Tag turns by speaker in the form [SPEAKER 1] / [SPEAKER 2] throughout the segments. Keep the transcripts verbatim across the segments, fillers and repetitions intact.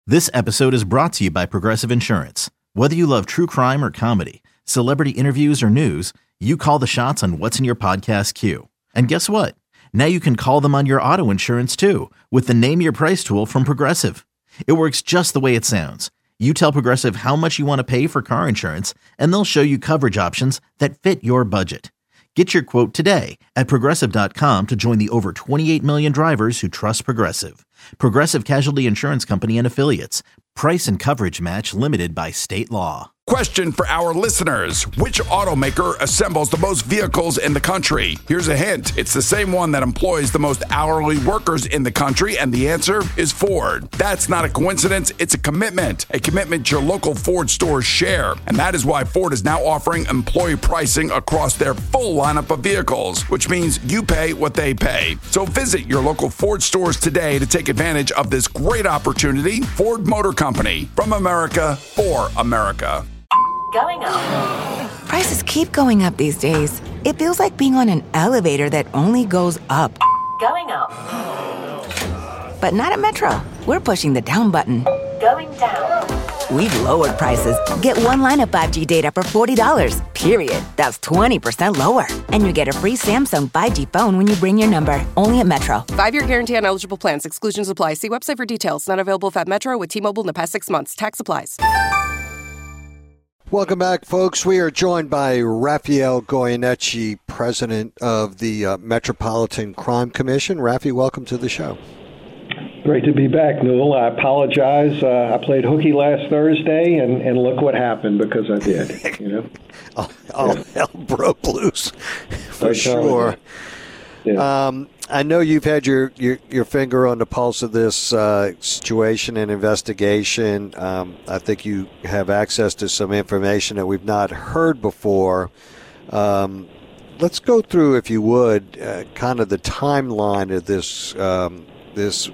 [SPEAKER 1] This episode is brought to you by Progressive Insurance. Whether you love true crime or comedy, celebrity interviews or news, you call the shots on what's in your podcast queue. And guess what? Now you can call them on your auto insurance too with the Name Your Price tool from Progressive. It works just the way it sounds. You tell Progressive how much you want to pay for car insurance, and they'll show you coverage options that fit your budget. Get your quote today at Progressive dot com to join the over twenty-eight million drivers who trust Progressive. Progressive Casualty Insurance Company and Affiliates. Price and coverage match limited by state law.
[SPEAKER 2] Question for our listeners. Which automaker assembles the most vehicles in the country? Here's a hint. It's the same one that employs the most hourly workers in the country, and the answer is Ford. That's not a coincidence. It's a commitment. A commitment your local Ford stores share. And that is why Ford is now offering employee pricing across their full lineup of vehicles, which means you pay what they pay. So visit your local Ford stores today to take advantage of this great opportunity. Ford Motor Company, from America, for America.
[SPEAKER 3] Going up.
[SPEAKER 4] Prices keep going up these days. It feels like being on an elevator that only goes up.
[SPEAKER 3] Going up.
[SPEAKER 4] But not at Metro. We're pushing the down button.
[SPEAKER 3] Going down.
[SPEAKER 4] We've lowered prices. Get one line of five G data for forty dollars, period. That's twenty percent lower. And you get a free Samsung five G phone when you bring your number. Only at Metro.
[SPEAKER 5] Five-year guarantee on eligible plans. Exclusions apply. See website for details. Not available if at Metro with T-Mobile in the past six months. Tax applies.
[SPEAKER 6] Welcome back, folks. We are joined by Raphael Goyeneche, president of the uh, Metropolitan Crime Commission. Rafi, welcome to the show.
[SPEAKER 7] Great to be back, Newell. I apologize. Uh, I played hooky last Thursday, and, and look what happened because I did. You know,
[SPEAKER 6] all, all yeah. hell broke loose for sure. Yeah. Um, I know you've had your, your, your finger on the pulse of this uh, situation and investigation. Um, I think you have access to some information that we've not heard before. Um, let's go through, if you would, uh, kind of the timeline of this um, this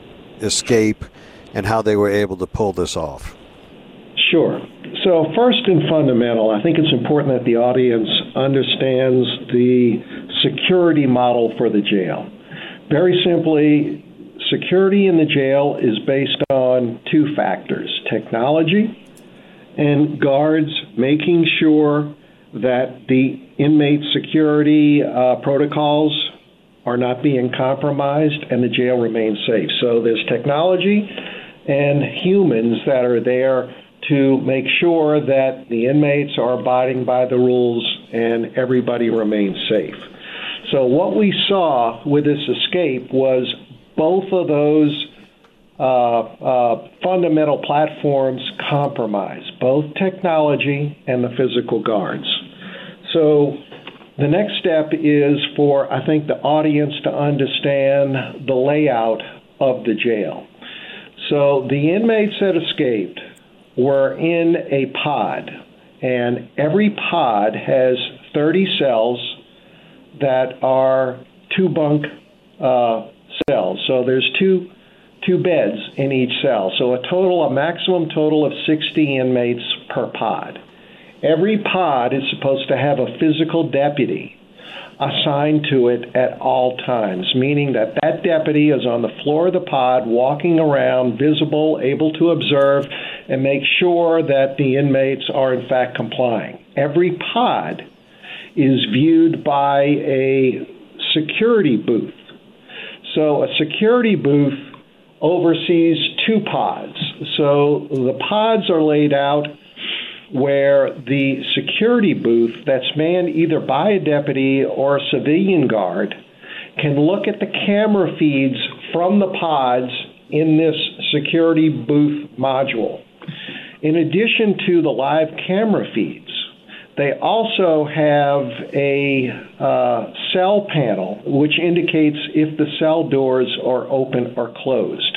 [SPEAKER 6] escape and how they were able to pull this off.
[SPEAKER 7] Sure. So first and fundamental, I think it's important that the audience understands the security model for the jail. Very simply, security in the jail is based on two factors: technology and guards making sure that the inmate security uh, protocols are not being compromised and the jail remains safe. So there's technology and humans that are there to make sure that the inmates are abiding by the rules and everybody remains safe. So what we saw with this escape was both of those uh, uh, fundamental platforms compromised, both technology and the physical guards. So the next step is for, I think, the audience to understand the layout of the jail. So the inmates that escaped were in a pod, and every pod has thirty cells that are two bunk uh, cells. So there's two two beds in each cell. So a total, a maximum total of sixty inmates per pod. Every pod is supposed to have a physical deputy assigned to it at all times, meaning that that deputy is on the floor of the pod, walking around, visible, able to observe, and make sure that the inmates are in fact complying. Every pod is viewed by a security booth. So a security booth oversees two pods. So the pods are laid out where the security booth that's manned either by a deputy or a civilian guard can look at the camera feeds from the pods in this security booth module. In addition to the live camera feeds, they also have a uh, cell panel which indicates if the cell doors are open or closed.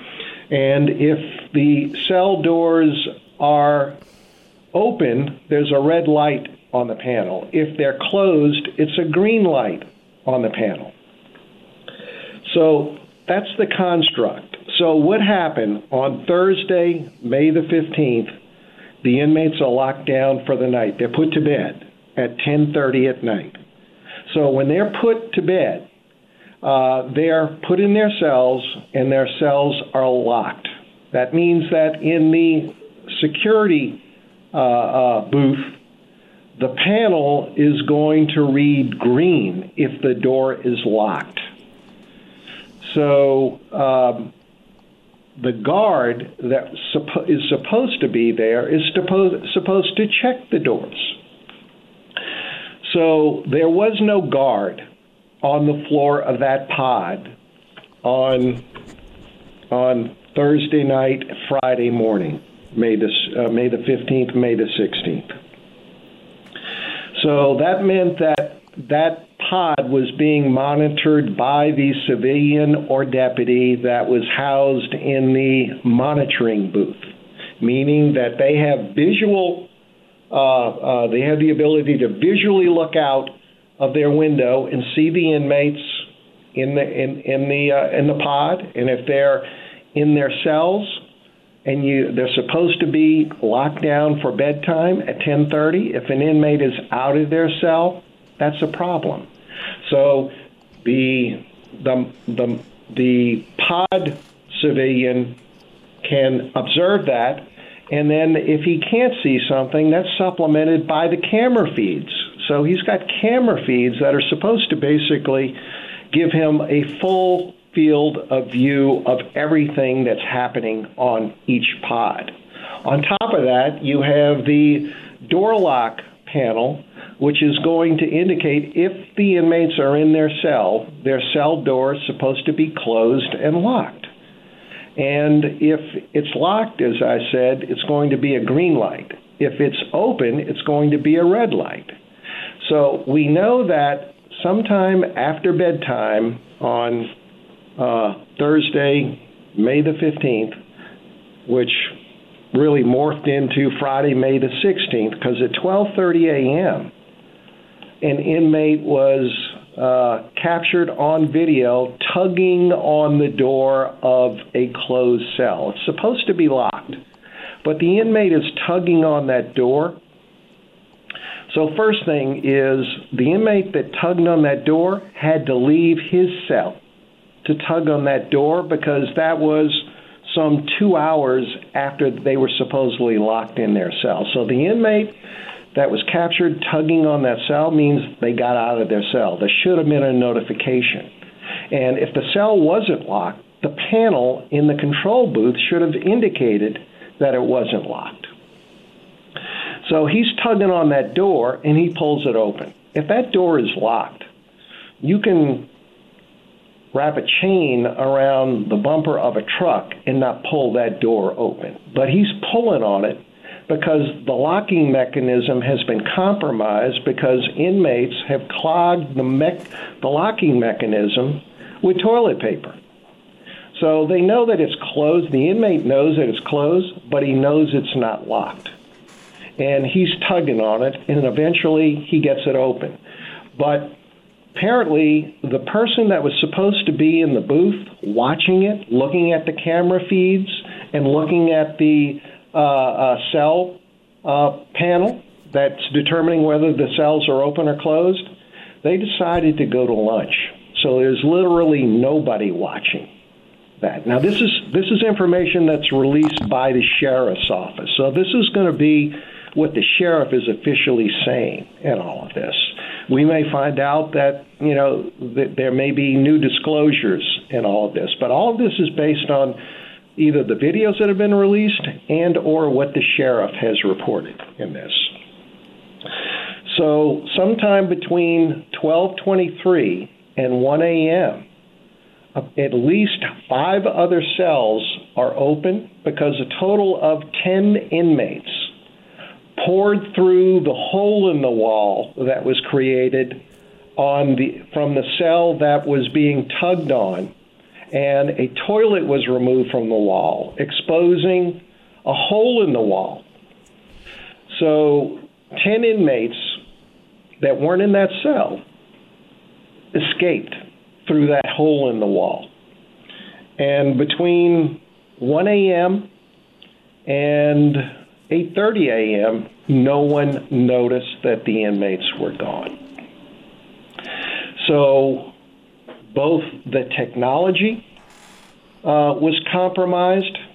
[SPEAKER 7] And if the cell doors are open, there's a red light on the panel. If they're closed, it's a green light on the panel. So that's the construct. So what happened on Thursday, May the fifteenth, the inmates are locked down for the night. They're put to bed at ten thirty at night. So when they're put to bed, uh, they're put in their cells, and their cells are locked. That means that in the security uh, uh, booth, the panel is going to read green if the door is locked. So um, the guard that suppo- is supposed to be there is suppo- supposed to check the doors. So there was no guard on the floor of that pod on on Thursday night, Friday morning, May the uh, May the fifteenth, May the sixteenth. So that meant that that pod was being monitored by the civilian or deputy that was housed in the monitoring booth, meaning that they have visual, uh, uh, they have the ability to visually look out of their window and see the inmates in the in in the uh, in the pod, and if they're in their cells and you they're supposed to be locked down for bedtime at ten thirty, if an inmate is out of their cell, that's a problem. So the the the the pod civilian can observe that, and then if he can't see something, that's supplemented by the camera feeds. So he's got camera feeds that are supposed to basically give him a full field of view of everything that's happening on each pod. On top of that, you have the door lock panel, which is going to indicate if the inmates are in their cell, their cell door is supposed to be closed and locked. And if it's locked, as I said, it's going to be a green light. If it's open, it's going to be a red light. So we know that sometime after bedtime on uh, Thursday, May the fifteenth, which really morphed into Friday, May the sixteenth, because at twelve thirty a.m., an inmate was uh, captured on video tugging on the door of a closed cell. It's supposed to be locked, but the inmate is tugging on that door. So first thing is the inmate that tugged on that door had to leave his cell to tug on that door, because that was some two hours after they were supposedly locked in their cell. So the inmate that was captured tugging on that cell means they got out of their cell. There should have been a notification. And if the cell wasn't locked, the panel in the control booth should have indicated that it wasn't locked. So he's tugging on that door, and he pulls it open. If that door is locked, you can wrap a chain around the bumper of a truck and not pull that door open. But he's pulling on it because the locking mechanism has been compromised, because inmates have clogged the, mech- the locking mechanism with toilet paper. So they know that it's closed. The inmate knows that it's closed, but he knows it's not locked. And he's tugging on it, and eventually he gets it open. But apparently, the person that was supposed to be in the booth watching it, looking at the camera feeds, and looking at the uh, uh, cell uh, panel that's determining whether the cells are open or closed, they decided to go to lunch. So there's literally nobody watching that. Now, this is this is information that's released by the sheriff's office. So this is going to be what the sheriff is officially saying in all of this. We may find out that, you know, that there may be new disclosures in all of this, but all of this is based on either the videos that have been released and or what the sheriff has reported in this. So sometime between twelve twenty-three and one a.m., at least five other cells are open, because a total of ten inmates poured through the hole in the wall that was created on the from the cell that was being tugged on, and a toilet was removed from the wall, exposing a hole in the wall. So ten inmates that weren't in that cell escaped through that hole in the wall. And between one a.m. and eight thirty a.m., no one noticed that the inmates were gone. So both the technology uh, was compromised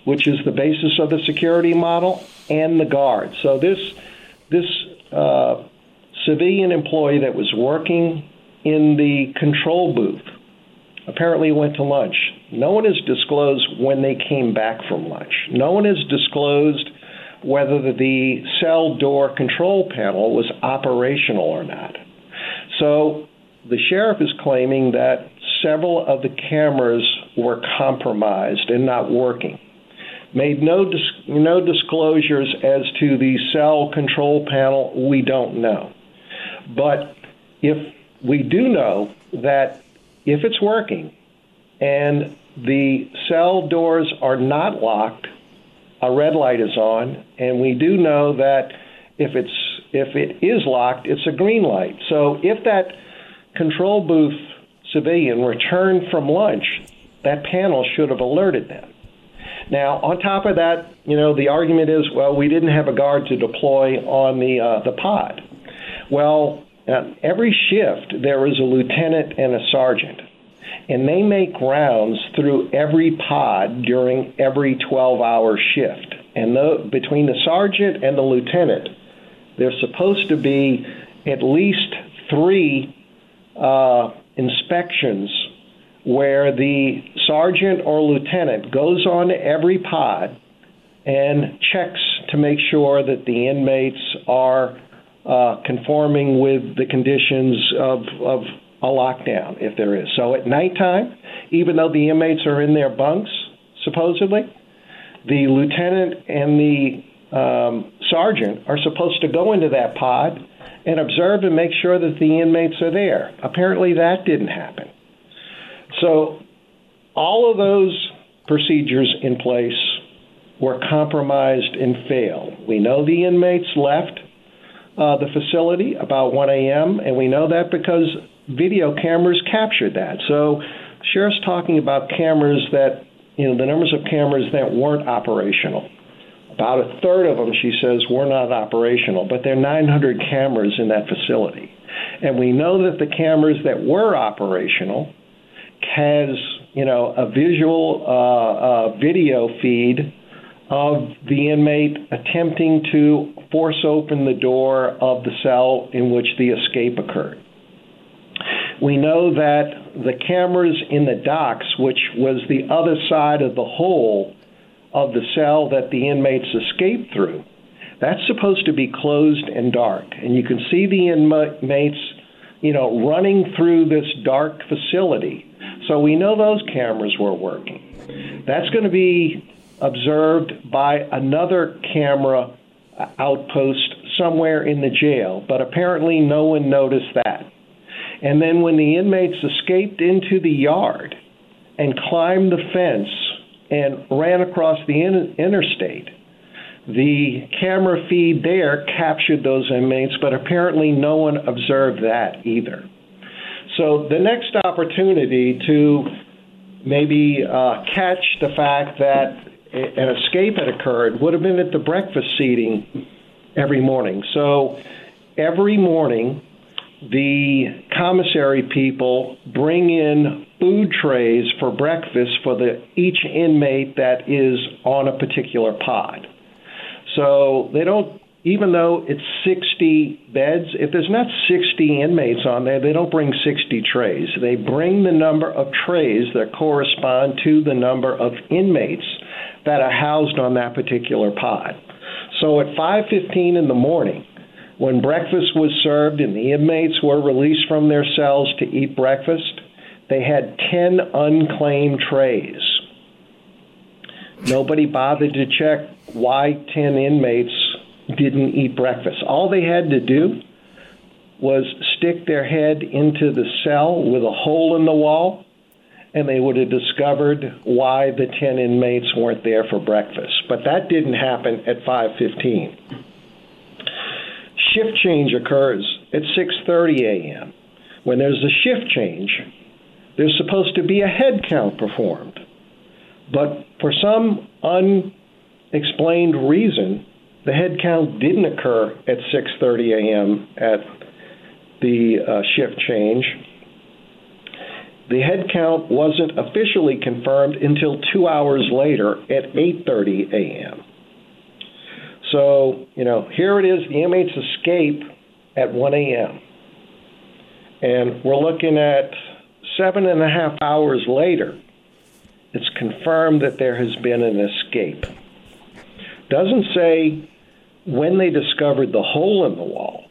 [SPEAKER 7] which is the basis of the security model, and the guard. So this this uh, civilian employee that was working in the control booth apparently went to lunch. No one has disclosed when they came back from lunch. No one has disclosed whether the cell door control panel was operational or not. So the sheriff is claiming that several of the cameras were compromised and not working. Made no dis- no disclosures as to the cell control panel. We don't know. But if we do know that if it's working and the cell doors are not locked, a red light is on, and we do know that if it's if it is locked, it's a green light. So if that control booth civilian returned from lunch, that panel should have alerted them. Now, on top of that, you know, the argument is, well, we didn't have a guard to deploy on the uh, the pod. Well, uh, every shift there is a lieutenant and a sergeant, and they make rounds through every pod during every twelve-hour shift. And the, between the sergeant and the lieutenant, there's supposed to be at least three uh, inspections where the sergeant or lieutenant goes on to every pod and checks to make sure that the inmates are uh, conforming with the conditions of, of a lockdown, if there is. So at nighttime, even though the inmates are in their bunks, supposedly, the lieutenant and the um, sergeant are supposed to go into that pod and observe and make sure that the inmates are there. Apparently that didn't happen. So all of those procedures in place were compromised and failed. We know the inmates left uh, the facility about one a.m., and we know that because video cameras captured that. So Sheriff's talking about cameras that, you know, the numbers of cameras that weren't operational. About a third of them, she says, were not operational, but there are nine hundred cameras in that facility. And we know that the cameras that were operational has, you know, a visual uh, uh, video feed of the inmate attempting to force open the door of the cell in which the escape occurred. We know that the cameras in the docks, which was the other side of the hole of the cell that the inmates escaped through, that's supposed to be closed and dark. And you can see the inmates, you know, running through this dark facility. So we know those cameras were working. That's going to be observed by another camera outpost somewhere in the jail, but apparently no one noticed that. And then when the inmates escaped into the yard and climbed the fence and ran across the in- interstate, the camera feed there captured those inmates, but apparently no one observed that either. So the next opportunity to maybe uh, catch the fact that an escape had occurred would have been at the breakfast seating every morning. So every morning, the commissary people bring in food trays for breakfast for the each inmate that is on a particular pod. So they don't, even though it's sixty beds, if there's not sixty inmates on there, they don't bring sixty trays. They bring the number of trays that correspond to the number of inmates that are housed on that particular pod. So at five fifteen in the morning, when breakfast was served and the inmates were released from their cells to eat breakfast, they had ten unclaimed trays. Nobody bothered to check why ten inmates didn't eat breakfast. All they had to do was stick their head into the cell with a hole in the wall, and they would have discovered why the ten inmates weren't there for breakfast. But that didn't happen at five fifteen. Shift change occurs at six thirty a.m. When there's a shift change, there's supposed to be a head count performed. But for some unexplained reason, the head count didn't occur at six thirty a.m. at the uh, shift change. The head count wasn't officially confirmed until two hours later at eight thirty a.m. So, you know, here it is, the inmates escape at one a.m. And we're looking at seven and a half hours later, it's confirmed that there has been an escape. Doesn't say when they discovered the hole in the wall.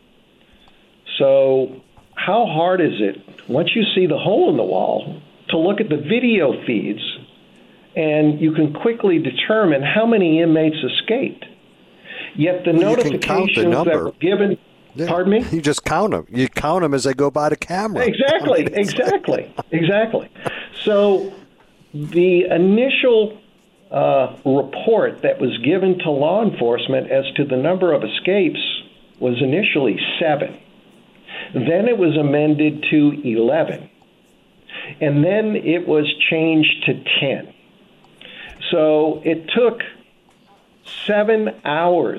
[SPEAKER 7] So how hard is it, once you see the hole in the wall, to look at the video feeds and you can quickly determine how many inmates escaped? Yet the
[SPEAKER 6] well,
[SPEAKER 7] notifications the that were given...
[SPEAKER 6] Yeah.
[SPEAKER 7] Pardon me?
[SPEAKER 6] You just count them. You count them as they go by the camera.
[SPEAKER 7] Exactly,
[SPEAKER 6] I mean,
[SPEAKER 7] exactly, exactly. So the initial uh, report that was given to law enforcement as to the number of escapes was initially seven. Then it was amended to eleven. And then it was changed to ten. So it took seven hours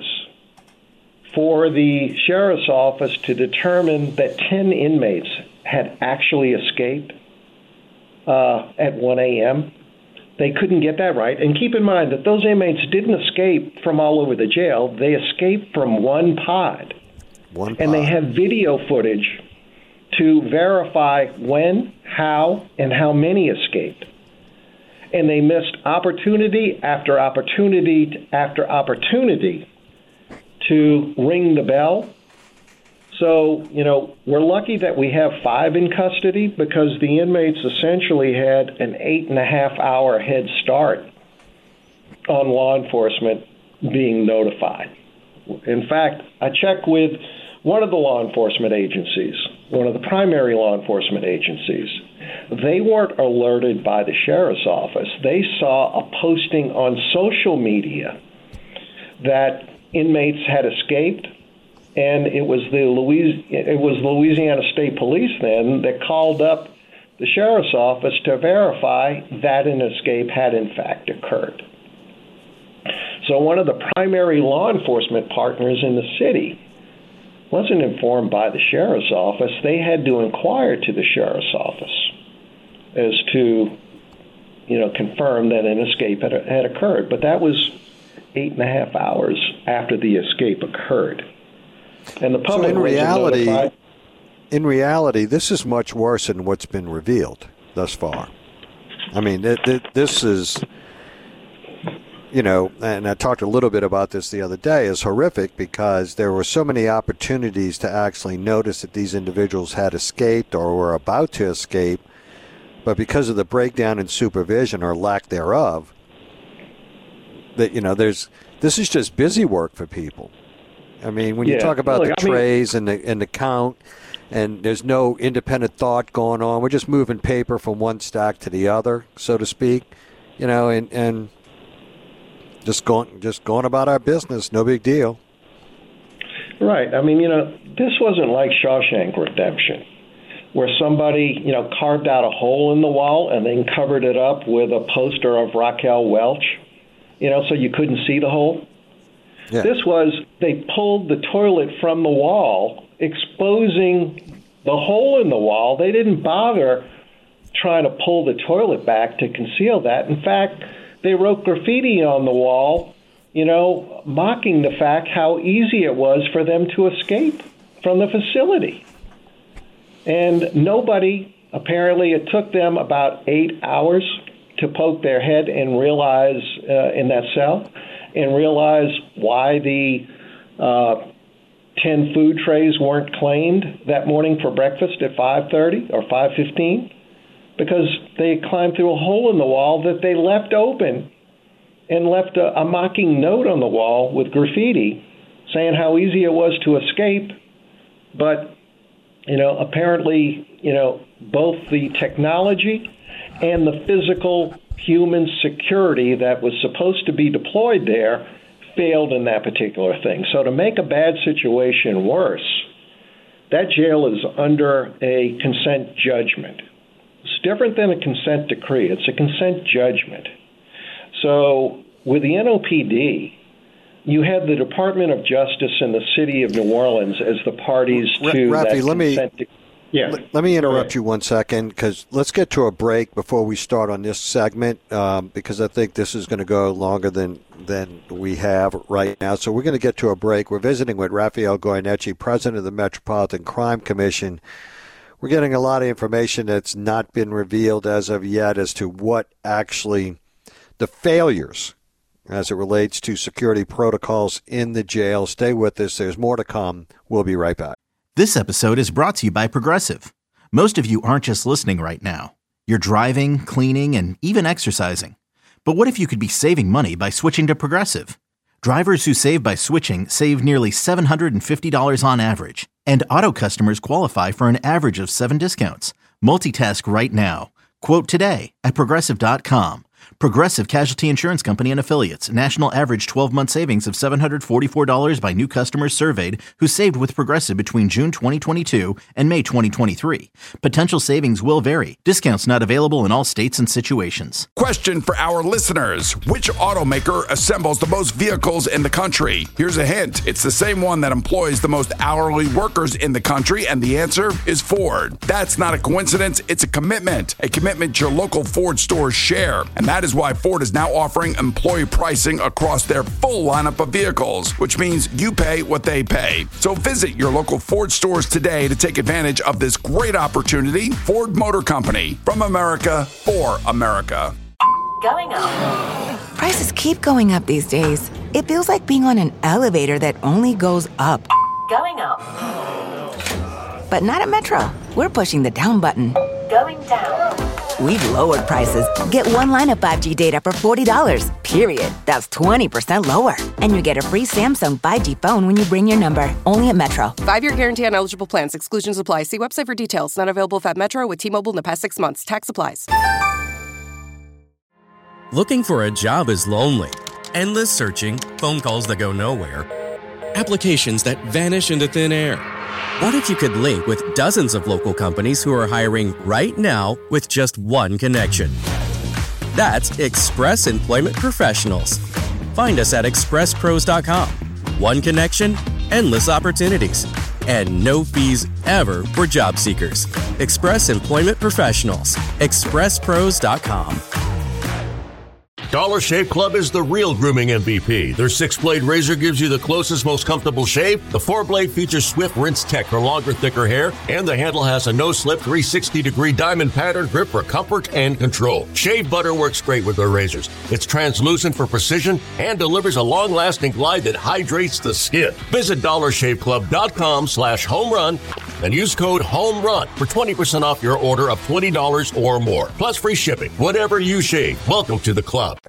[SPEAKER 7] for the sheriff's office to determine that ten inmates had actually escaped uh, at one a.m. They couldn't get that right. And keep in mind that those inmates didn't escape from all over the jail. They escaped from one pod.
[SPEAKER 6] One pod.
[SPEAKER 7] And they have video footage to verify when, how, and how many escaped. And they missed opportunity after opportunity after opportunity to ring the bell. So, you know, we're lucky that we have five in custody because the inmates essentially had an eight and a half hour head start on law enforcement being notified. In fact, I checked with one of the law enforcement agencies, one of the primary law enforcement agencies. They weren't alerted by the sheriff's office. They saw a posting on social media that inmates had escaped, and it was the Louis- it was Louisiana State Police then that called up the sheriff's office to verify that an escape had in fact occurred. So one of the primary law enforcement partners in the city wasn't informed by the sheriff's office. They had to inquire to the sheriff's office as to, you know, confirm that an escape had, had occurred. But that was eight and a half hours after the escape occurred. And the public
[SPEAKER 6] so in reality,
[SPEAKER 7] notified.
[SPEAKER 6] in reality, this is much worse than what's been revealed thus far. I mean, th- th- this is, you know, and I talked a little bit about this the other day, is horrific because there were so many opportunities to actually notice that these individuals had escaped or were about to escape, but because of the breakdown in supervision or lack thereof, that, you know, there's this is just busy work for people. I mean, when you
[SPEAKER 7] yeah.
[SPEAKER 6] talk about
[SPEAKER 7] Look,
[SPEAKER 6] the
[SPEAKER 7] I mean,
[SPEAKER 6] trays and the and the count, and there's no independent thought going on, we're just moving paper from one stack to the other, so to speak, you know, and and just going just going about our business, no big deal.
[SPEAKER 7] Right. I mean, you know, this wasn't like Shawshank Redemption, where somebody, you know, carved out a hole in the wall and then covered it up with a poster of Raquel Welch, you know, so you couldn't see the hole. Yeah. This was, they pulled the toilet from the wall, exposing the hole in the wall. They didn't bother trying to pull the toilet back to conceal that. In fact, they wrote graffiti on the wall, you know, mocking the fact how easy it was for them to escape from the facility. And nobody, apparently it took them about eight hours to poke their head and realize uh, in that cell and realize why the uh, ten food trays weren't claimed that morning for breakfast at five thirty or five fifteen, because they climbed through a hole in the wall that they left open and left a, a mocking note on the wall with graffiti saying how easy it was to escape. But, you know, apparently, you know, both the technology and the physical human security that was supposed to be deployed there failed in that particular thing. So to make a bad situation worse, that jail is under a consent judgment. It's different than a consent decree. It's a consent judgment. So with the N O P D, you had the Department of Justice and the City of New Orleans as the parties to
[SPEAKER 6] Rafi,
[SPEAKER 7] that
[SPEAKER 6] let
[SPEAKER 7] consent
[SPEAKER 6] me,
[SPEAKER 7] decree. Yeah.
[SPEAKER 6] Let, let me interrupt you one second, because let's get to a break before we start on this segment, um, because I think this is going to go longer than, than we have right now. So we're going to get to a break. We're visiting with Rafael Goyeneche, president of the Metropolitan Crime Commission. We're getting a lot of information that's not been revealed as of yet as to what actually the failures as it relates to security protocols in the jail. Stay with us. There's more to come. We'll be right back.
[SPEAKER 1] This episode is brought to you by Progressive. Most of you aren't just listening right now. You're driving, cleaning, and even exercising. But what if you could be saving money by switching to Progressive? Drivers who save by switching save nearly seven hundred fifty dollars on average. And auto customers qualify for an average of seven discounts. Multitask right now. Quote today at Progressive dot com. Progressive Casualty Insurance Company and Affiliates. National average twelve-month savings of seven hundred forty-four dollars by new customers surveyed who saved with Progressive between June twenty twenty-two and May twenty twenty-three. Potential savings will vary. Discounts not available in all states and situations.
[SPEAKER 2] Question for our listeners. Which automaker assembles the most vehicles in the country? Here's a hint. It's the same one that employs the most hourly workers in the country, and the answer is Ford. That's not a coincidence. It's a commitment. A commitment your local Ford stores share. And that is why Ford is now offering employee pricing across their full lineup of vehicles, which means you pay what they pay. So visit your local Ford stores today to take advantage of this great opportunity. Ford Motor Company, from America, for America.
[SPEAKER 3] Going up.
[SPEAKER 4] Prices keep going up these days. It feels like being on an elevator that only goes up.
[SPEAKER 3] Going up.
[SPEAKER 4] But not at Metro. We're pushing the down button.
[SPEAKER 3] Going down.
[SPEAKER 4] We've lowered prices. Get one line of five G data for forty dollars, period. That's twenty percent lower. And you get a free Samsung five G phone when you bring your number. Only at Metro.
[SPEAKER 5] Five-year guarantee on eligible plans. Exclusions apply. See website for details. Not available at Metro with T-Mobile in the past six months. Tax applies.
[SPEAKER 8] Looking for a job is lonely. Endless searching, phone calls that go nowhere, applications that vanish into thin air. What if you could link with dozens of local companies who are hiring right now with just one connection? That's Express Employment Professionals. Find us at express pros dot com. One connection, endless opportunities, and no fees ever for job seekers. Express Employment Professionals. express pros dot com.
[SPEAKER 9] Dollar Shave Club is the real grooming M V P. Their six-blade razor gives you the closest, most comfortable shave. The four-blade features Swift Rinse Tech for longer, thicker hair. And the handle has a no-slip three hundred sixty degree diamond pattern grip for comfort and control. Shave butter works great with their razors. It's translucent for precision and delivers a long-lasting glide that hydrates the skin. Visit dollar shave club dot com slash home run and use code HOMERUN for twenty percent off your order of twenty dollars or more. Plus free shipping. Whatever you shave, welcome to the club.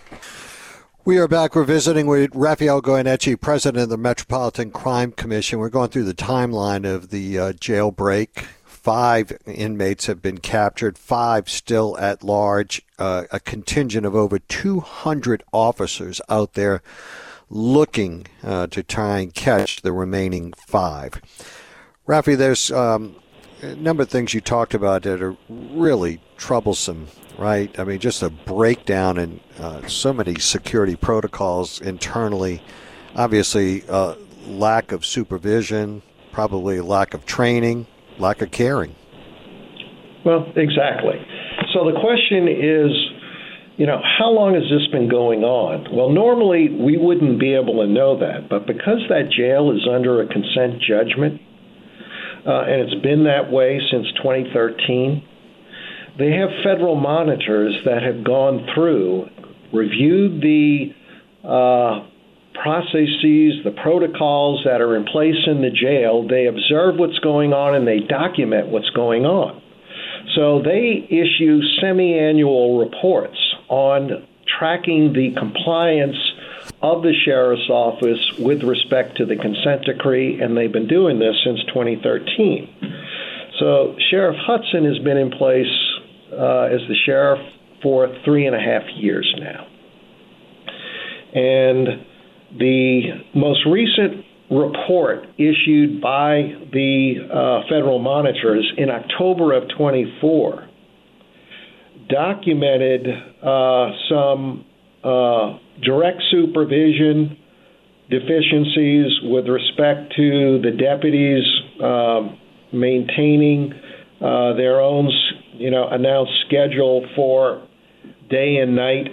[SPEAKER 6] We are back. We're visiting with Rafael Goyeneche, president of the Metropolitan Crime Commission. We're going through the timeline of the uh, jailbreak. Five inmates have been captured, five still at large, uh, a contingent of over two hundred officers out there looking uh, to try and catch the remaining five. Rafi, there's um, a number of things you talked about that are really troublesome, right? I mean, just a breakdown in uh, so many security protocols internally. Obviously, uh, lack of supervision, probably lack of training, lack of caring.
[SPEAKER 7] Well, exactly. So the question is, you know, how long has this been going on? Well, normally we wouldn't be able to know that, but because that jail is under a consent judgment, uh, and it's been that way since twenty thirteen, they have federal monitors that have gone through, reviewed the uh, processes, the protocols that are in place in the jail. They observe what's going on and they document what's going on. So they issue semi-annual reports on tracking the compliance of the sheriff's office with respect to the consent decree, and they've been doing this since twenty thirteen. So Sheriff Hudson has been in place uh, as the sheriff for three and a half years now. And the most recent report issued by the uh, federal monitors in October of twenty-four documented uh, some uh, direct supervision deficiencies with respect to the deputies' um, maintaining uh, their own, you know, announced schedule for day and night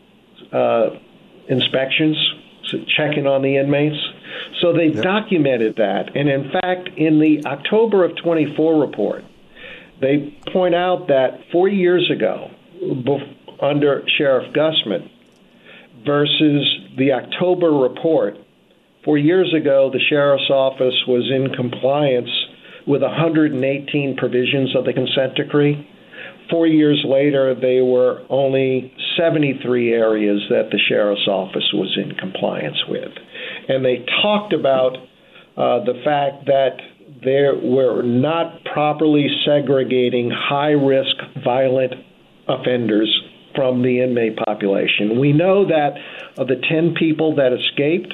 [SPEAKER 7] uh, inspections, so checking on the inmates. So they yep. documented that. And in fact, in the October of twenty-four report, they point out that four years ago, bef- under Sheriff Gusman, versus the October report, four years ago, the sheriff's office was in compliance with one hundred eighteen provisions of the consent decree. Four years later, they were only seventy-three areas that the sheriff's office was in compliance with. And they talked about uh, the fact that they were not properly segregating high-risk violent offenders from the inmate population. We know that of the ten people that escaped,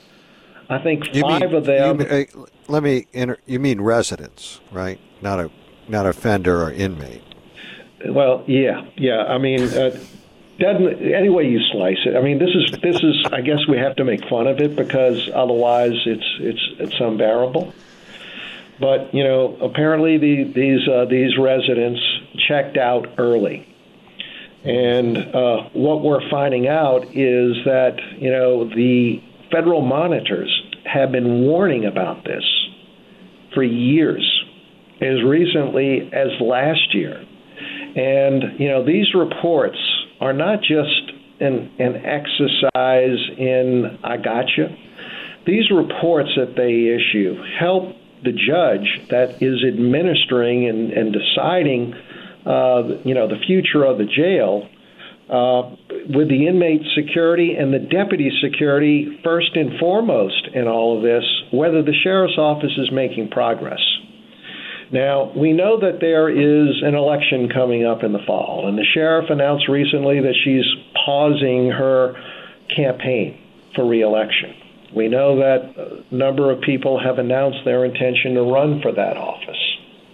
[SPEAKER 7] I think
[SPEAKER 6] you
[SPEAKER 7] five
[SPEAKER 6] mean,
[SPEAKER 7] of them...
[SPEAKER 6] You mean, uh, let me enter, you mean residents, right? Not a not offender or inmate.
[SPEAKER 7] Well, yeah, yeah. I mean, uh, doesn't any way you slice it. I mean, this is this is. I guess we have to make fun of it because otherwise, it's it's it's unbearable. But you know, apparently the, these uh, these residents checked out early, and uh, what we're finding out is that you know the federal monitors have been warning about this for years, as recently as last year. And, you know, these reports are not just an, an exercise in I gotcha. These reports that they issue help the judge that is administering and, and deciding, uh, you know, the future of the jail uh, with the inmate security and the deputy security first and foremost in all of this, whether the sheriff's office is making progress. Now, we know that there is an election coming up in the fall, and the sheriff announced recently that she's pausing her campaign for re-election. We know that a number of people have announced their intention to run for that office.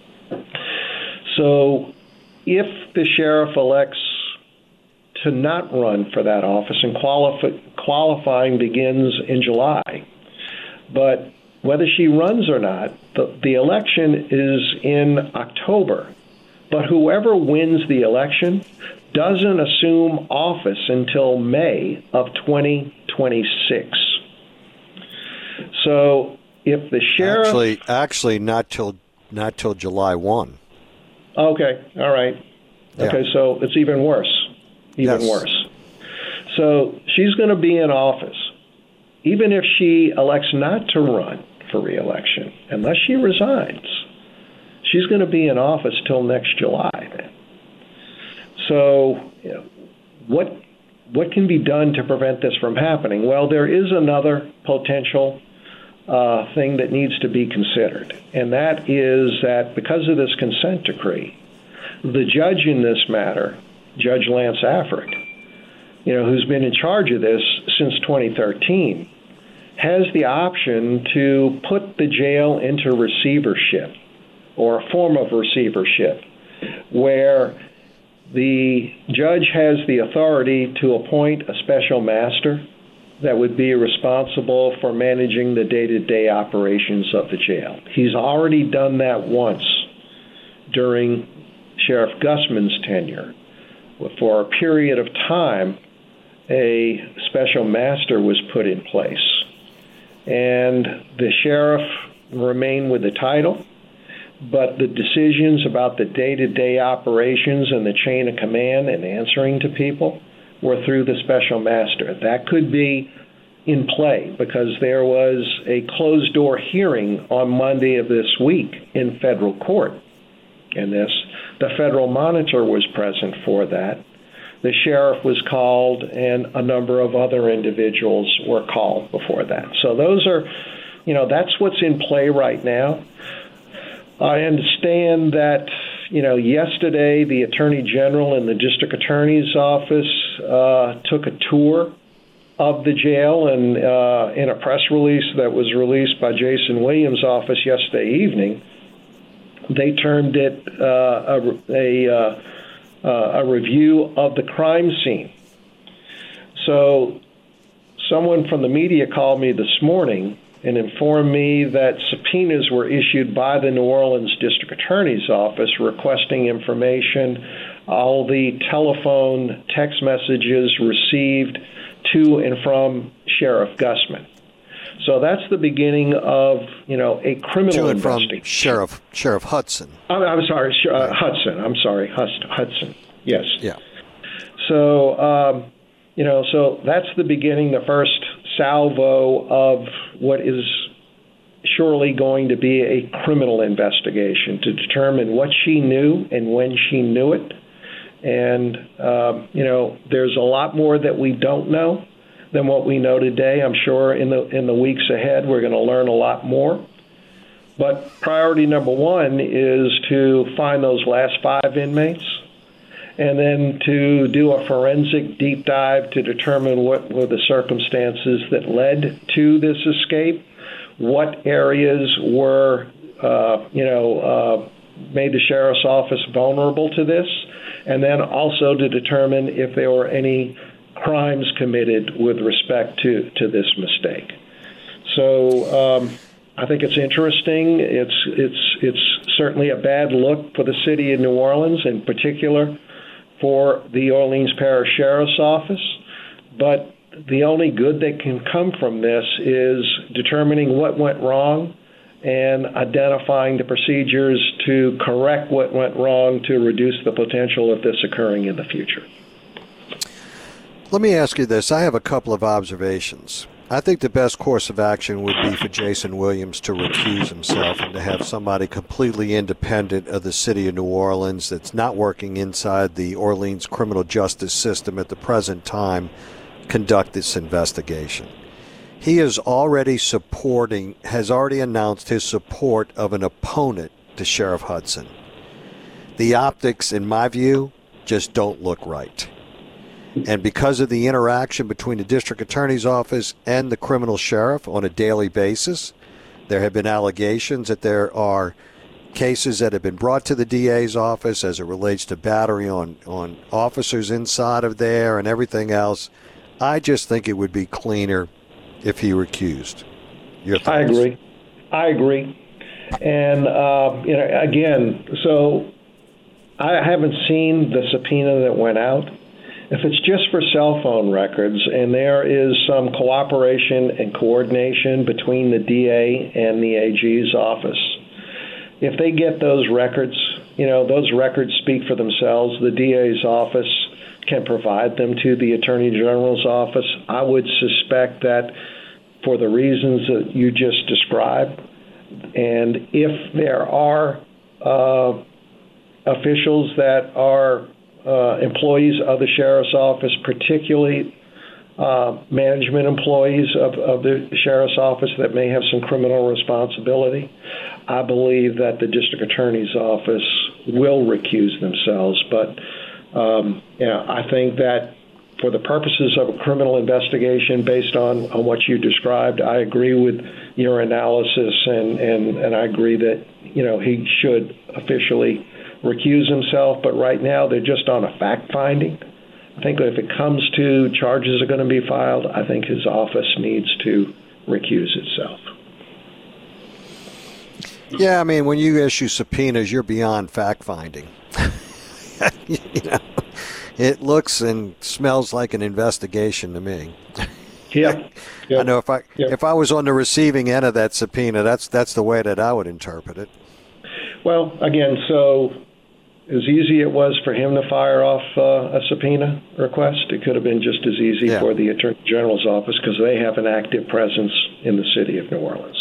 [SPEAKER 7] So if the sheriff elects to not run for that office, and qualify, qualifying begins in July, but whether she runs or not, the, the election is in October. But whoever wins the election doesn't assume office until May of twenty twenty-six. So if the sheriff...
[SPEAKER 6] Actually, actually not till not till July first.
[SPEAKER 7] Okay, all right. Okay, yeah. So it's even worse. Even yes. worse. So she's going to be in office. Even if she elects not to run for re-election, unless she resigns, she's going to be in office till next July. Then. So, you know, what what can be done to prevent this from happening? Well, there is another potential uh, thing that needs to be considered, and that is that because of this consent decree, the judge in this matter, Judge Lance Affrick, you know, who's been in charge of this since twenty thirteen, has the option to put the jail into receivership, or a form of receivership, where the judge has the authority to appoint a special master that would be responsible for managing the day-to-day operations of the jail. He's already done that once during Sheriff Gusman's tenure. For a period of time, a special master was put in place. And the sheriff remained with the title, but the decisions about the day-to-day operations and the chain of command and answering to people were through the special master. That could be in play because there was a closed-door hearing on Monday of this week in federal court. And this, the federal monitor was present for that. The sheriff was called, and a number of other individuals were called before that. So those are, you know, that's what's in play right now. I understand that, you know, yesterday the Attorney General and the District Attorney's Office uh, took a tour of the jail, and uh, in a press release that was released by Jason Williams' office yesterday evening, they termed it uh, a, a uh, Uh, a review of the crime scene. So someone from the media called me this morning and informed me that subpoenas were issued by the New Orleans District Attorney's Office requesting information, all the telephone, text messages received to and from Sheriff Gussman. So that's the beginning of, you know, a criminal
[SPEAKER 6] to and
[SPEAKER 7] investigation.
[SPEAKER 6] From Sheriff Sheriff Hudson.
[SPEAKER 7] I'm, I'm sorry, uh, Hudson. I'm sorry, Hudson. Yes.
[SPEAKER 6] Yeah.
[SPEAKER 7] So, um, you know, so that's the beginning, the first salvo of what is surely going to be a criminal investigation to determine what she knew and when she knew it. And, um, you know, there's a lot more that we don't know than what we know today. I'm sure in the in the weeks ahead we're going to learn a lot more. But priority number one is to find those last five inmates and then to do a forensic deep dive to determine what were the circumstances that led to this escape, what areas were, uh, you know, uh, made the sheriff's office vulnerable to this, and then also to determine if there were any crimes committed with respect to, to this mistake. So um, I think it's interesting. It's it's it's certainly a bad look for the city of New Orleans, in particular for the Orleans Parish Sheriff's Office. But the only good that can come from this is determining what went wrong and identifying the procedures to correct what went wrong to reduce the potential of this occurring in the future.
[SPEAKER 6] Let me ask you this. I have a couple of observations. I think the best course of action would be for Jason Williams to recuse himself and to have somebody completely independent of the city of New Orleans that's not working inside the Orleans criminal justice system at the present time conduct this investigation. He is already supporting, has already announced his support of an opponent to Sheriff Hudson. The optics, in my view, just don't look right. And because of the interaction between the district attorney's office and the criminal sheriff on a daily basis, there have been allegations that there are cases that have been brought to the D A's office as it relates to battery on, on officers inside of there and everything else. I just think it would be cleaner if he recused. Your thoughts?
[SPEAKER 7] I agree. I agree. And, uh, you know, again, so I haven't seen the subpoena that went out. If it's just for cell phone records and there is some cooperation and coordination between the D A and the A G's office, if they get those records, you know, those records speak for themselves. The D A's office can provide them to the Attorney General's office. I would suspect that for the reasons that you just described, and if there are uh, officials that are Uh, employees of the sheriff's office, particularly uh, management employees of, of the sheriff's office that may have some criminal responsibility, I believe that the district attorney's office will recuse themselves. But um, yeah, I think that for the purposes of a criminal investigation based on, on what you described, I agree with your analysis, and, and, and I agree that, you know, he should officially recuse himself, but right now they're just on a fact-finding. I think if it comes to charges are going to be filed, I think his office needs to recuse itself.
[SPEAKER 6] Yeah, I mean, when you issue subpoenas, you're beyond fact-finding. You know, it looks and smells like an investigation to me.
[SPEAKER 7] Yeah.
[SPEAKER 6] Yep. I know if I yep. if I was on the receiving end of that subpoena, that's that's the way that I would interpret it.
[SPEAKER 7] Well, again, so as easy it was for him to fire off uh, a subpoena request, it could have been just as easy yeah. for the Attorney General's office because they have an active presence in the city of New Orleans.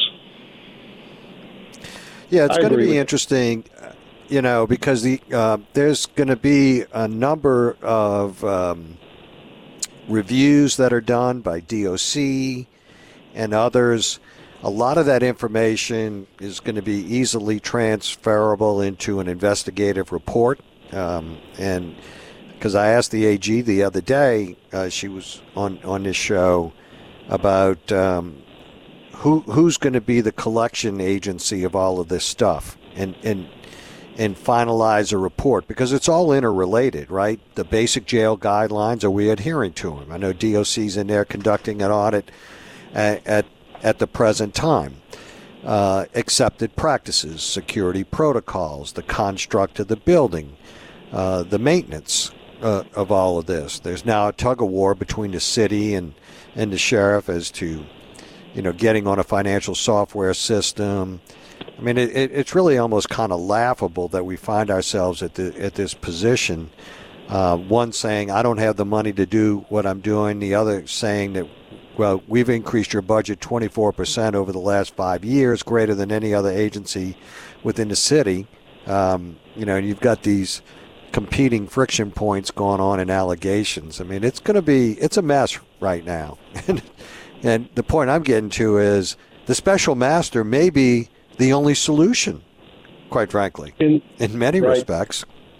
[SPEAKER 6] Yeah, it's I going to be interesting, you know, because the uh, there's going to be a number of um, reviews that are done by D O C and others. A lot of that information is going to be easily transferable into an investigative report. Um, and because I asked the A G the other day, uh, she was on, on this show, about um, who who's going to be the collection agency of all of this stuff and, and, and finalize a report, because it's all interrelated, right? The basic jail guidelines, are we adhering to them? I know D O C's in there conducting an audit at, at at the present time. Uh, accepted practices, security protocols, the construct of the building, uh, the maintenance uh, of all of this. There's now a tug of war between the city and, and the sheriff as to, you know, getting on a financial software system. I mean, it, it, it's really almost kind of laughable that we find ourselves at the at this position. Uh, one saying, I don't have the money to do what I'm doing. The other saying that, well, we've increased your budget twenty-four percent over the last five years, greater than any other agency within the city. Um, you know, and you've got these competing friction points going on in allegations. I mean, it's going to be, it's a mess right now. and, and the point I'm getting to is the special master may be the only solution, quite frankly, in, in many right. respects.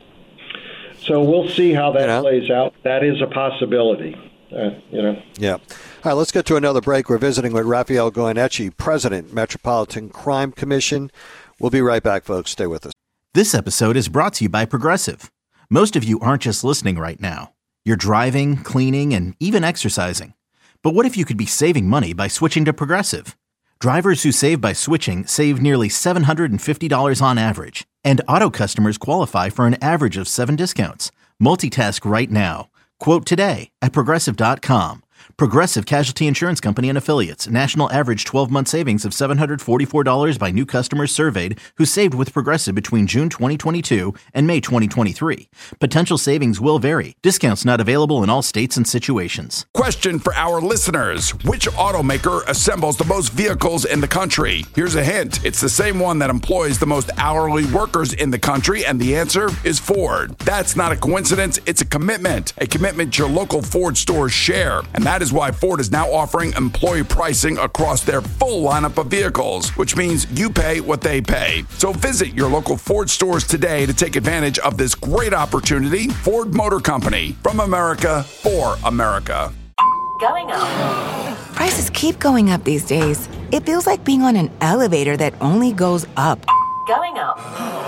[SPEAKER 7] So we'll see how that you know? plays out. That is a possibility. Uh, you know.
[SPEAKER 6] Yeah. All right, let's get to another break. We're visiting with Rafael Goyeneche, President, Metropolitan Crime Commission. We'll be right back, folks. Stay with us.
[SPEAKER 1] This episode is brought to you by Progressive. Most of you aren't just listening right now. You're driving, cleaning, and even exercising. But what if you could be saving money by switching to Progressive? Drivers who save by switching save nearly seven hundred fifty dollars on average. And auto customers qualify for an average of seven discounts. Multitask right now. Quote today at Progressive dot com. Progressive Casualty Insurance Company and Affiliates. National average twelve-month savings of seven hundred forty-four dollars by new customers surveyed who saved with Progressive between June twenty twenty-two and May twenty twenty-three. Potential savings will vary. Discounts not available in all states and situations.
[SPEAKER 2] Question for our listeners. Which automaker assembles the most vehicles in the country? Here's a hint. It's the same one that employs the most hourly workers in the country, and the answer is Ford. That's not a coincidence. It's a commitment. A commitment your local Ford stores share. And that is why Ford is now offering employee pricing across their full lineup of vehicles, which means you pay what they pay. So visit your local Ford stores today to take advantage of this great opportunity. Ford Motor Company, from America, for America.
[SPEAKER 3] Going up.
[SPEAKER 4] Prices keep going up these days. It feels like being on an elevator that only goes up.
[SPEAKER 3] Going up.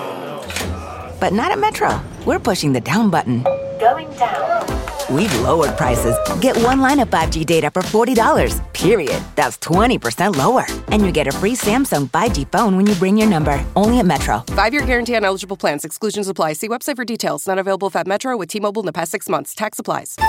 [SPEAKER 4] But not at Metro. We're pushing the down button.
[SPEAKER 3] Going down.
[SPEAKER 4] We've lowered prices. Get one line of five G data for forty dollars, period. That's twenty percent lower. And you get a free Samsung five G phone when you bring your number. Only at Metro.
[SPEAKER 5] Five-year guarantee on eligible plans. Exclusions apply. See website for details. Not available at Metro with T-Mobile in the past six months. Tax applies.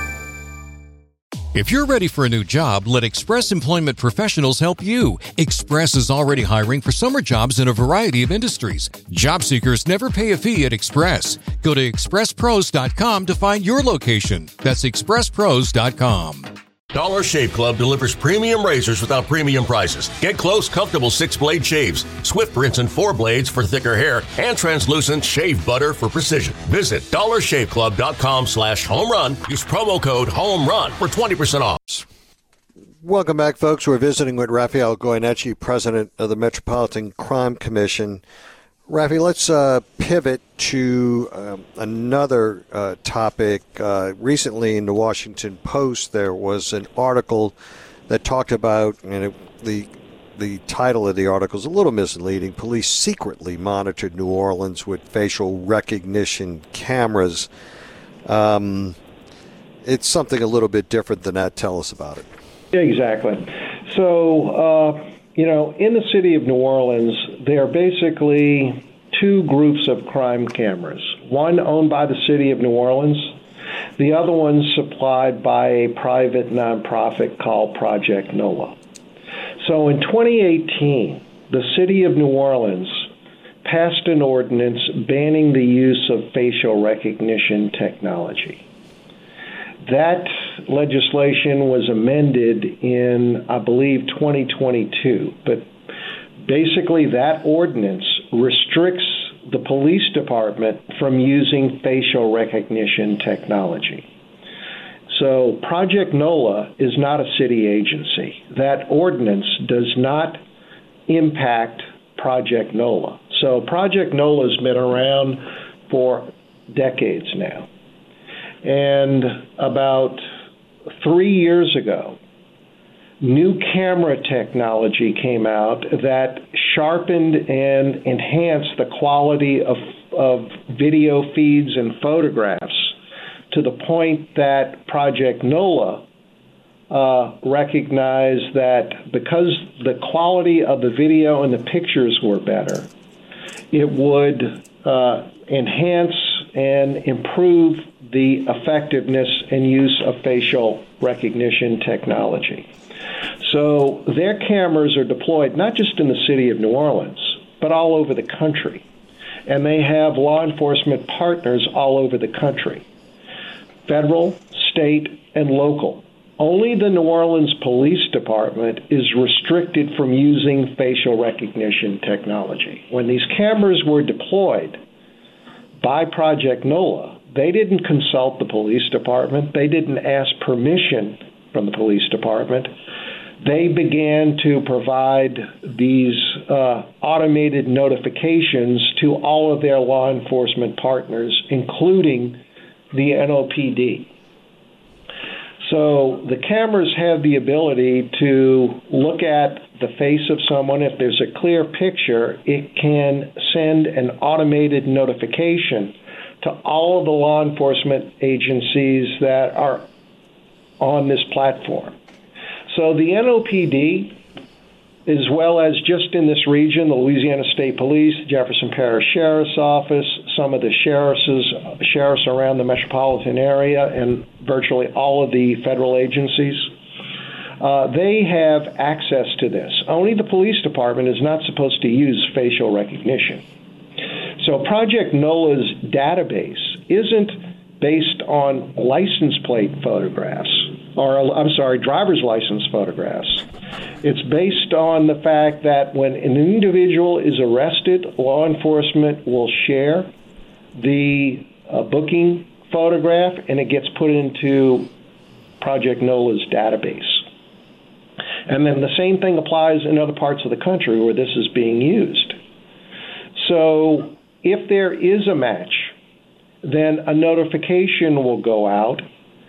[SPEAKER 10] If you're ready for a new job, let Express Employment Professionals help you. Express is already hiring for summer jobs in a variety of industries. Job seekers never pay a fee at Express. Go to express pros dot com to find your location. That's express pros dot com.
[SPEAKER 9] Dollar Shave Club delivers premium razors without premium prices. Get close, comfortable six-blade shaves, swift rinse and four blades for thicker hair, and translucent shave butter for precision. Visit dollar shave club dot com slash home run. Use promo code HOMERUN for twenty percent off.
[SPEAKER 6] Welcome back, folks. We're visiting with Rafael Goyeneche, President of the Metropolitan Crime Commission. Rafi, let's uh, pivot to um, another uh, topic. Uh, recently in the Washington Post, there was an article that talked about, and it, the the title of the article is a little misleading. Police secretly monitored New Orleans with facial recognition cameras. Um, it's something a little bit different than that. Tell us about it.
[SPEAKER 7] Exactly. So, uh, you know, in the city of New Orleans, there are basically two groups of crime cameras. One owned by the city of New Orleans, the other one supplied by a private nonprofit called Project NOLA. So in twenty eighteen, the city of New Orleans passed an ordinance banning the use of facial recognition technology. That legislation was amended in, I believe, twenty twenty-two. But basically, that ordinance restricts the police department from using facial recognition technology. So Project NOLA is not a city agency. That ordinance does not impact Project NOLA. So Project NOLA has been around for decades now. And about three years ago, new camera technology came out that sharpened and enhanced the quality of, of video feeds and photographs to the point that Project NOLA uh, recognized that because the quality of the video and the pictures were better, it would uh, enhance and improve the effectiveness and use of facial recognition technology. So their cameras are deployed not just in the city of New Orleans, but all over the country. And they have law enforcement partners all over the country, federal, state, and local. Only the New Orleans Police Department is restricted from using facial recognition technology. When these cameras were deployed by Project NOLA, they didn't consult the police department. They didn't ask permission from the police department. They began to provide these uh, automated notifications to all of their law enforcement partners, including the N O P D. So the cameras have the ability to look at the face of someone. If there's a clear picture, it can send an automated notification to all of the law enforcement agencies that are on this platform. So the N O P D, as well as just in this region, the Louisiana State Police, Jefferson Parish Sheriff's Office, some of the sheriffs, sheriffs around the metropolitan area, and virtually all of the federal agencies, uh, they have access to this. Only the police department is not supposed to use facial recognition. So Project NOLA's database isn't based on license plate photographs, or I'm sorry, driver's license photographs. It's based on the fact that when an individual is arrested, law enforcement will share the uh, booking photograph, and it gets put into Project NOLA's database. And then the same thing applies in other parts of the country where this is being used. So if there is a match, then a notification will go out,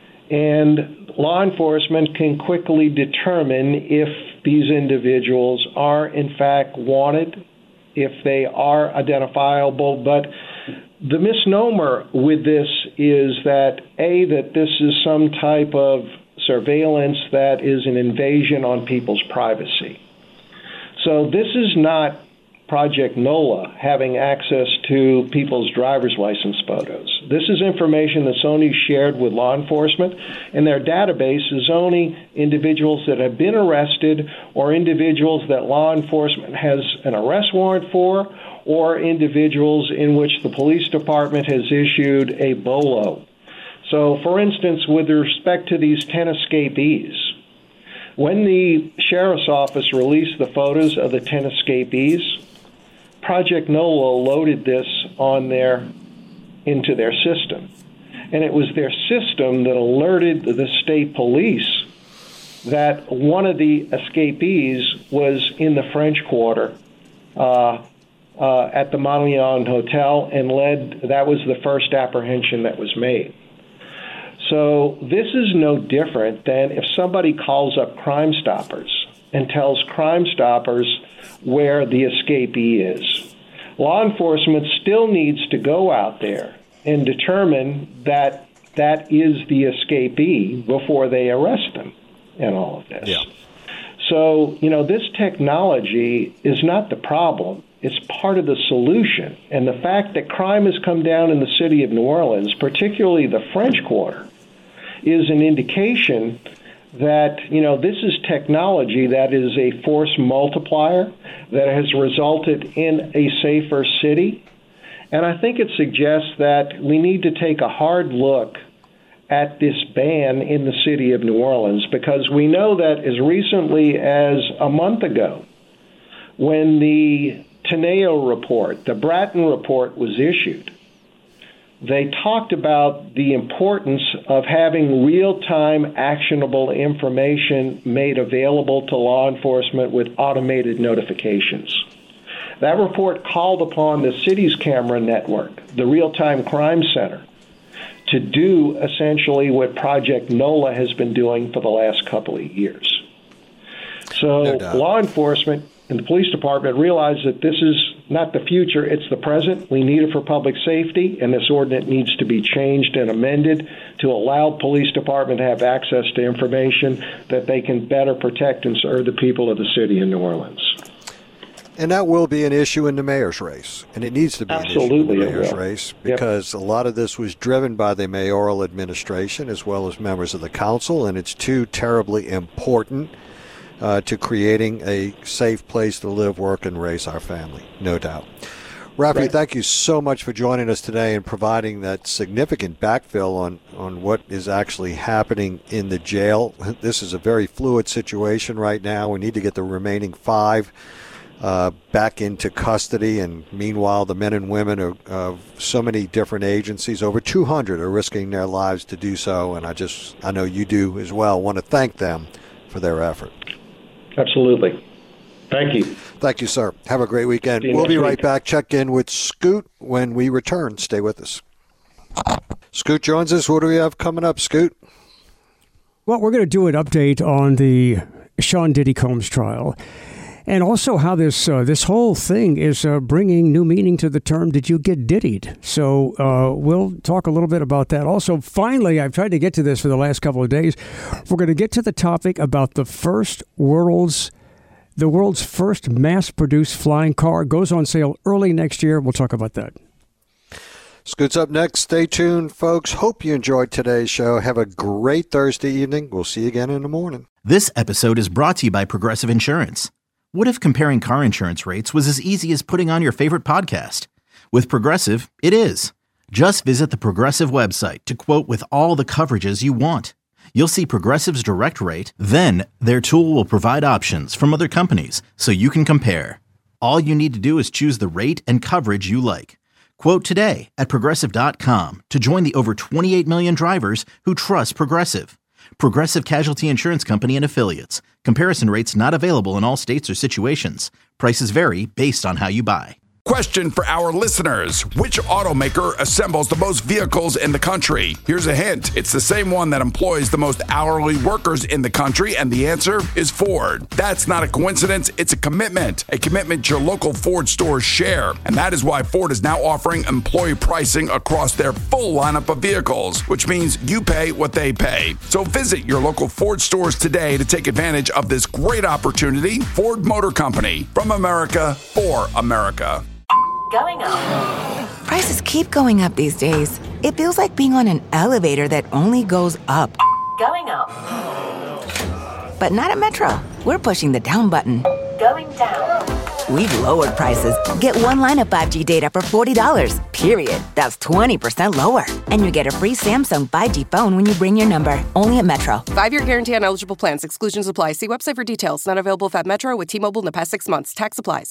[SPEAKER 7] and law enforcement can quickly determine if these individuals are in fact wanted, if they are identifiable. But the misnomer with this is that, A, that this is some type of surveillance that is an invasion on people's privacy. So this is not Project NOLA having access to people's driver's license photos. This is information that's only shared with law enforcement, and their database is only individuals that have been arrested or individuals that law enforcement has an arrest warrant for, or individuals in which the police department has issued a B O L O. So, for instance, with respect to these ten escapees, when the sheriff's office released the photos of the ten escapees, Project NOLA loaded this on their into their system. And it was their system that alerted the state police that one of the escapees was in the French Quarter uh, uh, at the Montillon Hotel, and led that was the first apprehension that was made. So this is no different than if somebody calls up Crime Stoppers and tells Crime Stoppers where the escapee is. Law enforcement still needs to go out there and determine that that is the escapee before they arrest them in all of this.
[SPEAKER 11] Yeah.
[SPEAKER 7] So, you know, this technology is not the problem. It's part of the solution. And the fact that crime has come down in the city of New Orleans, particularly the French Quarter, is an indication that, you know, this is technology that is a force multiplier that has resulted in a safer city. And I think it suggests that we need to take a hard look at this ban in the city of New Orleans, because we know that as recently as a month ago, when the Teneo report, the Bratton report, was issued, they talked about the importance of having real-time actionable information made available to law enforcement with automated notifications. That report called upon the city's camera network, the Real-Time Crime Center, to do essentially what Project NOLA has been doing for the last couple of years. So no law enforcement and the police department realize that this is not the future, it's the present. We need it for public safety, and this ordinance needs to be changed and amended to allow the police department to have access to information that they can better protect and serve the people of the city of New Orleans.
[SPEAKER 6] And that will be an issue in the mayor's race, and it needs to be
[SPEAKER 7] Absolutely
[SPEAKER 6] an issue in the mayor's
[SPEAKER 7] will.
[SPEAKER 6] race because yep. a lot of this was driven by the mayoral administration as well as members of the council, and it's too terribly important uh, to creating a safe place to live, work, and raise our family, no doubt. Rafi, right. thank you so much for joining us today and providing that significant backfill on, on what is actually happening in the jail. This is a very fluid situation right now. We need to get the remaining five Uh, back into custody, and meanwhile the men and women of, of so many different agencies, over two hundred, are risking their lives to do so, and I just, I know you do as well, want to thank them for their effort.
[SPEAKER 7] Absolutely. Thank you.
[SPEAKER 6] Thank you, sir. Have a great weekend. We'll be right back. Check in with Scoot when we return. Stay with us. Scoot joins us. What do we have coming up, Scoot?
[SPEAKER 11] Well, we're going to do an update on the Sean Diddy Combs trial. And also how this uh, this whole thing is uh, bringing new meaning to the term, did you get diddied? So uh, we'll talk a little bit about that. Also, finally, I've tried to get to this for the last couple of days. We're going to get to the topic about the first world's, the world's first mass-produced flying car. Goes on sale early next year. We'll talk about that.
[SPEAKER 6] Scoot's up next. Stay tuned, folks. Hope you enjoyed today's show. Have a great Thursday evening. We'll see you again in the morning.
[SPEAKER 1] This episode is brought to you by Progressive Insurance. What if comparing car insurance rates was as easy as putting on your favorite podcast? With Progressive, it is. Just visit the Progressive website to quote with all the coverages you want. You'll see Progressive's direct rate, then their tool will provide options from other companies so you can compare. All you need to do is choose the rate and coverage you like. Quote today at Progressive dot com to join the over twenty-eight million drivers who trust Progressive. Progressive Casualty Insurance Company and Affiliates. Comparison rates not available in all states or situations. Prices vary based on how you buy.
[SPEAKER 2] Question for our listeners. Which automaker assembles the most vehicles in the country? Here's a hint. It's the same one that employs the most hourly workers in the country, and the answer is Ford. That's not a coincidence. It's a commitment. A commitment your local Ford stores share. And that is why Ford is now offering employee pricing across their full lineup of vehicles, which means you pay what they pay. So visit your local Ford stores today to take advantage of this great opportunity. Ford Motor Company. From America, for America.
[SPEAKER 3] Going up.
[SPEAKER 4] Prices keep going up these days. It feels like being on an elevator that only goes up.
[SPEAKER 3] Going up.
[SPEAKER 4] But not at Metro. We're pushing the down button.
[SPEAKER 3] Going down.
[SPEAKER 4] We've lowered prices. Get one line of five G data for forty dollars, period. That's twenty percent lower. And you get a free Samsung five G phone when you bring your number. Only at Metro.
[SPEAKER 5] Five-year guarantee on eligible plans. Exclusions apply. See website for details. Not available if at Metro with T-Mobile in the past six months. Tax applies.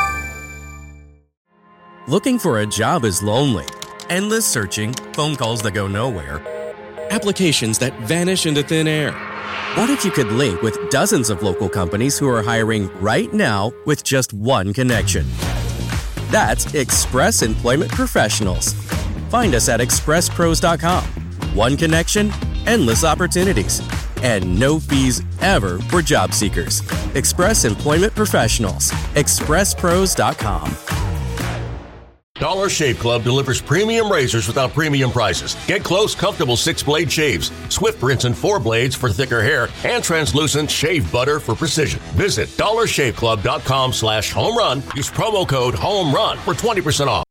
[SPEAKER 8] Looking for a job is lonely. Endless searching, phone calls that go nowhere, applications that vanish into thin air. What if you could link with dozens of local companies who are hiring right now with just one connection? That's Express Employment Professionals. Find us at express pros dot com. One connection, endless opportunities, and no fees ever for job seekers. Express Employment Professionals. express pros dot com.
[SPEAKER 9] Dollar Shave Club delivers premium razors without premium prices. Get close, comfortable six-blade shaves, swift rinse and four blades for thicker hair, and translucent shave butter for precision. Visit dollar shave club dot com slash home run. Use promo code HOME RUN for twenty percent off.